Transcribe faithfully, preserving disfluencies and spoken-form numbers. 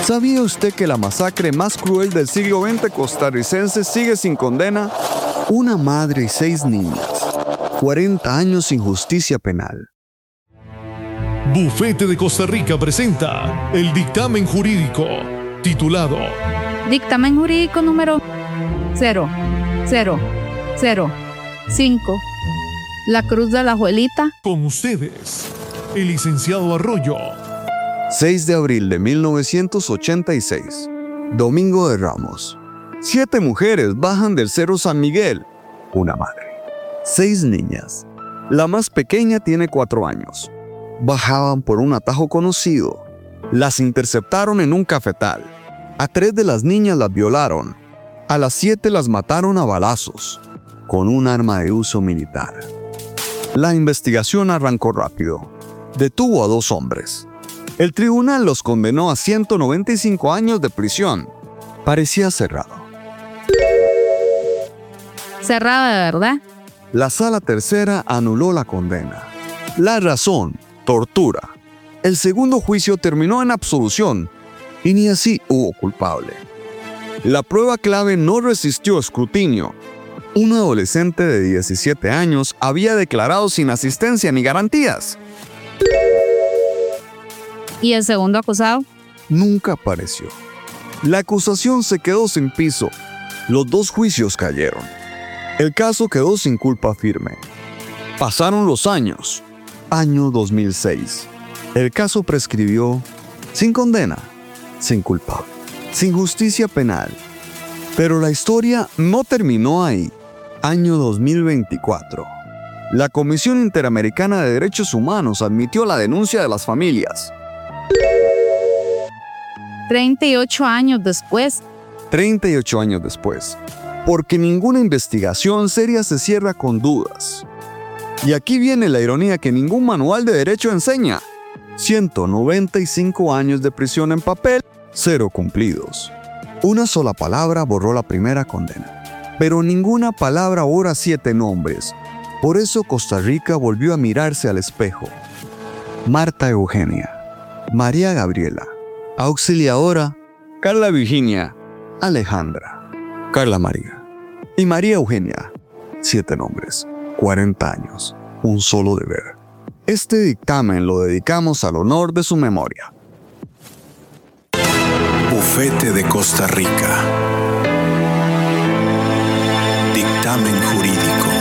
¿Sabía usted que la masacre más cruel del siglo veinte costarricense sigue sin condena? Una madre y seis niñas. cuarenta años sin justicia penal. Bufete de Costa Rica presenta el dictamen jurídico titulado Dictamen jurídico número cero cero cero cinco. La Cruz de la Juelita. Con ustedes, el licenciado Arroyo. seis de abril de mil novecientos ochenta y seis. Domingo de Ramos. Siete mujeres bajan del Cerro San Miguel. Una madre. Seis niñas. La más pequeña tiene cuatro años. Bajaban por un atajo conocido. Las interceptaron en un cafetal. A tres de las niñas las violaron. A las siete las mataron a balazos, con un arma de uso militar. La investigación arrancó rápido. Detuvo a dos hombres. El tribunal los condenó a ciento noventa y cinco años de prisión. Parecía cerrado. Cerrada de verdad. La sala tercera anuló la condena. La razón, tortura. El segundo juicio terminó en absolución y ni así hubo culpable. La prueba clave no resistió escrutinio. Un adolescente de diecisiete años había declarado sin asistencia ni garantías. ¿Y el segundo acusado? Nunca apareció. La acusación se quedó sin piso. Los dos juicios cayeron. El caso quedó sin culpa firme. Pasaron los años. Año dos mil seis. El caso prescribió sin condena, sin culpable, sin justicia penal. Pero la historia no terminó ahí. Año dos mil veinticuatro. La Comisión Interamericana de Derechos Humanos admitió la denuncia de las familias. treinta y ocho años después. treinta y ocho años después. Porque ninguna investigación seria se cierra con dudas. Y aquí viene la ironía que ningún manual de derecho enseña. ciento noventa y cinco años de prisión en papel, cero cumplidos. Una sola palabra borró la primera condena. Pero ninguna palabra borra siete nombres. Por eso Costa Rica volvió a mirarse al espejo. Marta Eugenia, María Gabriela, Auxiliadora, Carla Virginia, Alejandra, Carla María y María Eugenia. Siete nombres, cuarenta años, un solo deber. Este dictamen lo dedicamos al honor de su memoria. Bufete de Costa Rica. Dictamen jurídico.